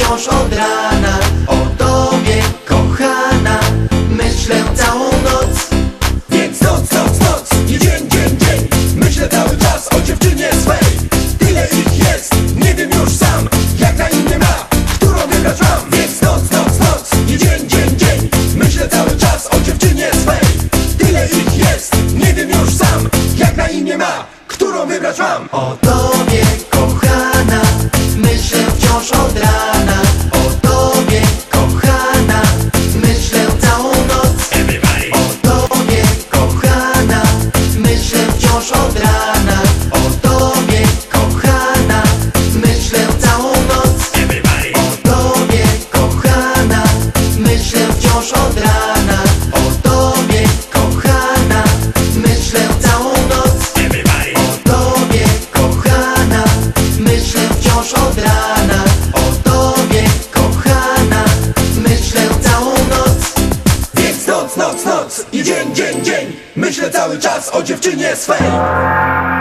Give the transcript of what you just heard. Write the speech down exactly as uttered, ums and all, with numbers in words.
wciąż od rana o tobie, kochana. Myślę całą noc. Więc noc, noc, noc i dzień, dzień, dzień. Myślę cały czas o dziewczynie swej. Tyle ich jest, nie wiem już sam, jak na imię ma, którą wybrać mam. Więc noc, noc, noc i dzień, dzień, dzień. Myślę cały czas o dziewczynie swej. Tyle ich jest, nie wiem już sam, jak na imię ma, którą wybrać mam. O tobie, kochana. Myślę wciąż od rana o tobie, kochana. Myślę całą noc. O tobie, kochana. Myślę wciąż od rana o tobie, kochana. Myślę całą noc. O tobie, kochana. Myślę wciąż od rana o tobie, kochana. Myślę całą noc. O tobie, kochana. Myślę wciąż od rana o tobie, kochana. Myślę całą noc. Więc noc, noc, noc i dzień, dzień, dzień. Myślę cały czas o dziewczynie swej.